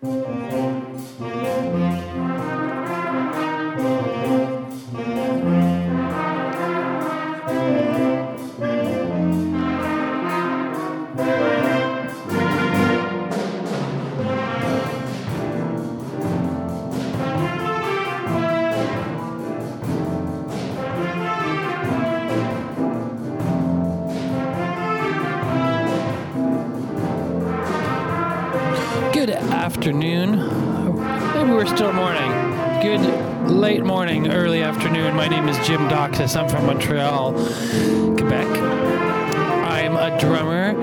Good afternoon. Maybe we're still morning. Good late morning, early afternoon. My name is Jim Doxis. I'm from Montreal, Quebec. I'm a drummer.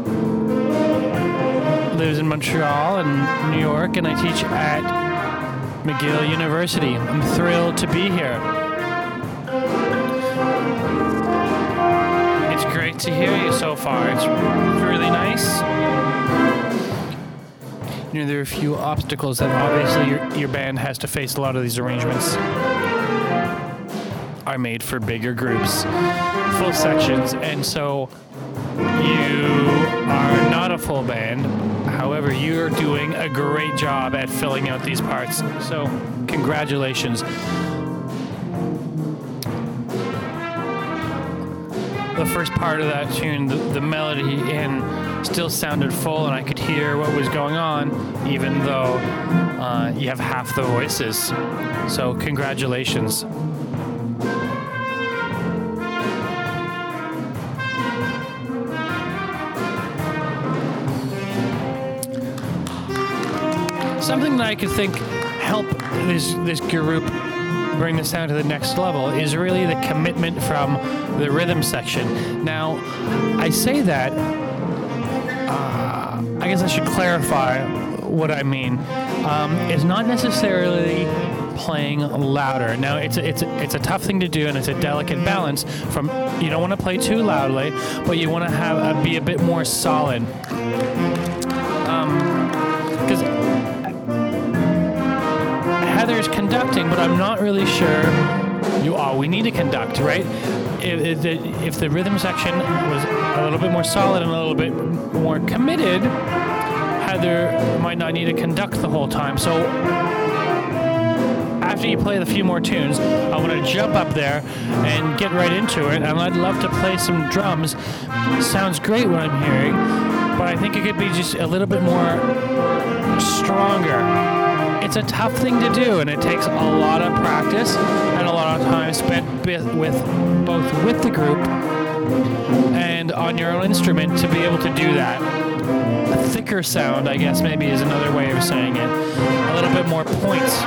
Lives in Montreal and New York, and I teach at McGill University. I'm thrilled to be here. It's great to hear you so far. It's really nice. You know, there are a few obstacles that obviously your band has to face. A lot of these arrangements are made for bigger groups, full sections, and so you are not a full band. However, you're doing a great job at filling out these parts. So, congratulations. The first part of that tune, the melody still sounded full, and I could hear what was going on, even though you have half the voices. So, congratulations. Something that I could think help this group bring the sound to the next level is really the commitment from the rhythm section. Now, I say that, I guess I should clarify what I mean. It's not necessarily playing louder. Now, it's a tough thing to do, and it's a delicate balance. From you don't want to play too loudly, but you want to be a bit more solid. Because Heather's conducting, but I'm not really sure we need to conduct, right? If the rhythm section was a little bit more solid and a little bit more committed, Heather might not need to conduct the whole time. So after you play a few more tunes, I want to jump up there and get right into it, and I'd love to play some drums. Sounds great what I'm hearing, but I think it could be just a little bit more stronger. It's a tough thing to do, and it takes a lot of practice and a lot of time spent both with the group and on your own instrument to be able to do that. A thicker sound, I guess, maybe is another way of saying it. A little bit more points.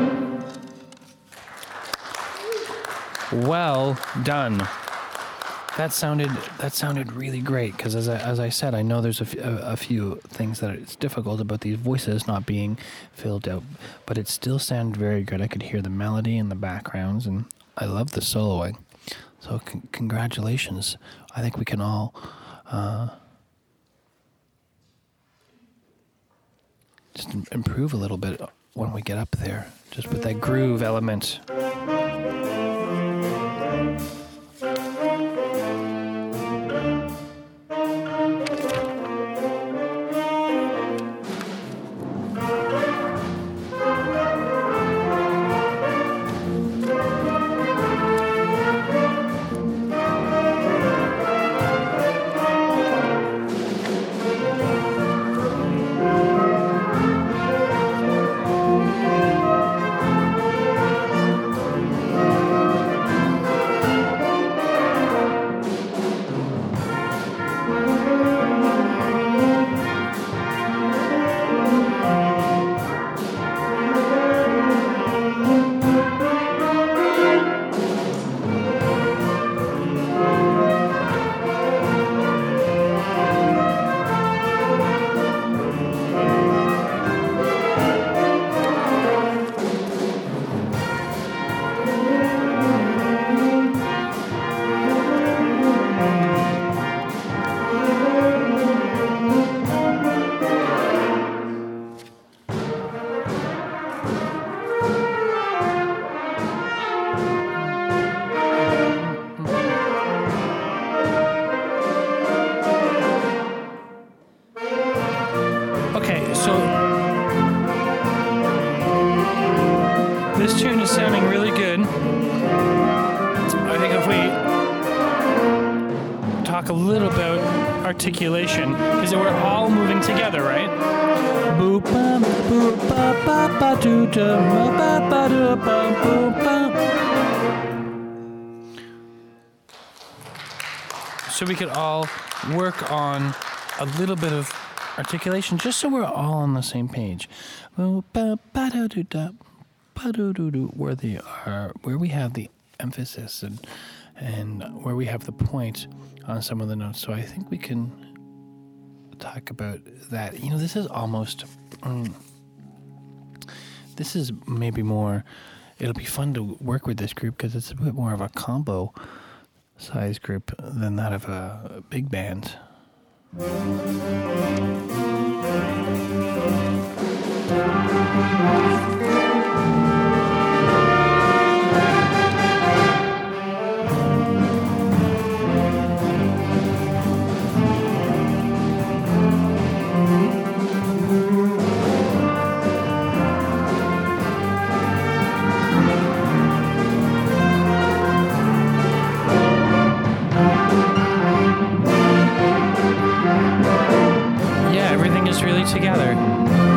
Well done. That sounded really great, because as I said, I know there's a few things that it's difficult about these voices not being filled out, but it still sounded very good. I could hear the melody in the backgrounds, and I love the soloing. So congratulations. I think we can all just improve a little bit when we get up there, just with that groove element. sounding really good. I think if we talk a little about articulation, because we're all moving together, right? Boop ba boop ba ba ba doo da ba ba doo ba boop ba. So we could all work on a little bit of articulation, just so we're all on the same page. Boop ba ba doo doo da ba doo doo doo, where they are, where we have the emphasis and where we have the point on some of the notes. So I think we can talk about that. You know, this is almost this is maybe more, it'll be fun to work with this group because it's a bit more of a combo size group than that of a big band. Really together.